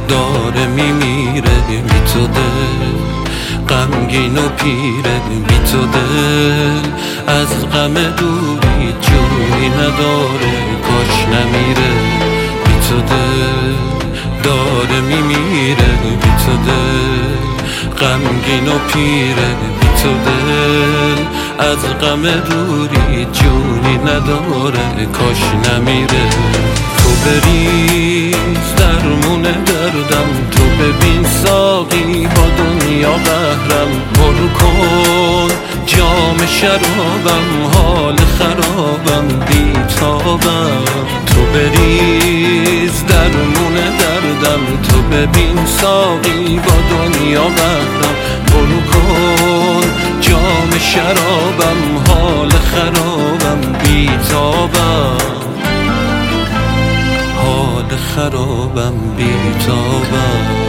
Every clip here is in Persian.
داره میمیره بی تو دل غمگین و پیره بی تو دل از غم دوری جونی نداره کاش نمیره بی تو دل داره میمیره بی تو دل غمگین و پیره بی تو دل از غم دوری جونی نداره کاش نمیره تو بریز درمون دردم تو ببین ساقی با دنیا قهرم پر کن جام شرابم حال خرابم بیتابم تو بریز درمون دردم تو ببین ساقی با دنیا قهرم پر کن جام شرابم حال خرابم بیتابم حال خرابم بیتابم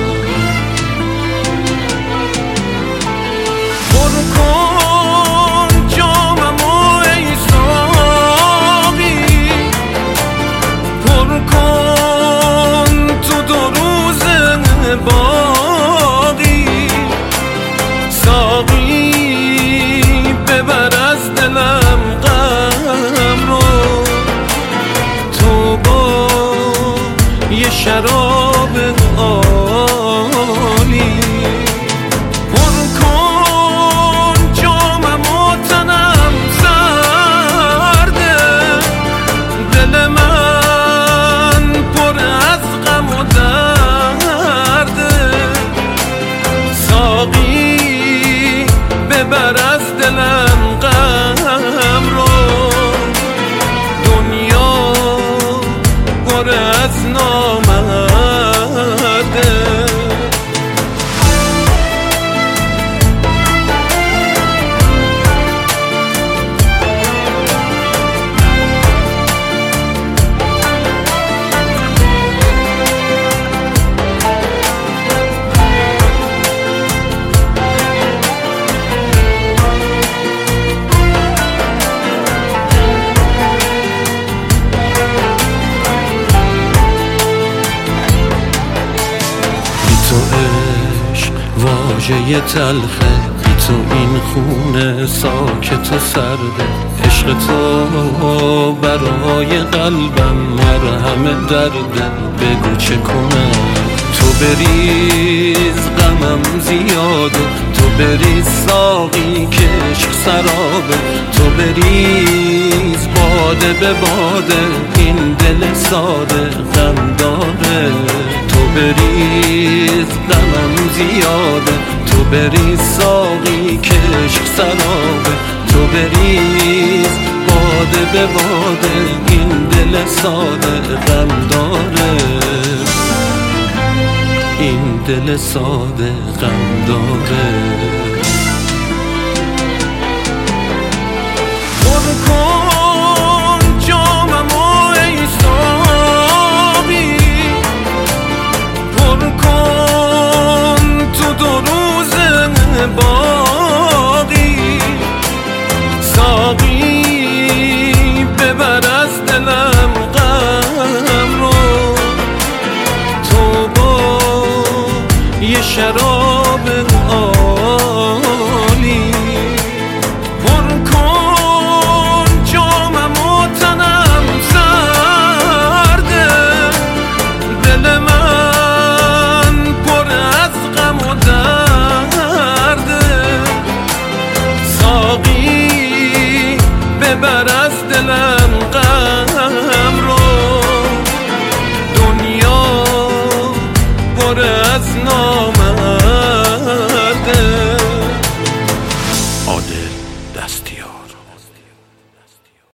پر کن جاممو ای ساقی پر کن تو دو روز باقی ساقی ببر از دلم غم رو تو با یه شراب عالی پر کن جامم و تنم سرده دل من پر از غم و درده ساقی ببر از دلم غم رو دنیا پر از نامرده واژه تلخه بی تو این خونه ساکت و سرده عشق تو برای قلبم مرهم درده بگو چه کنم تو بریز غمم زیاده تو بریز ساقی که عشق سرابه تو بریز باده به باده این دل ساده غم داره تو بریز غمم زیاده تو بریز ساقی که عشق سرابه تو بریز باده به باده این دل ساده غم داره این دل ساده غم داره پر کن جاممو ای ساقی پر کن تو دو روز باقی ساقی ببر از دلم غم رو تو با یه شراب عالی پر کن جاممو تنم سرده دل من پر از غم و درده ساقی ببر از دلم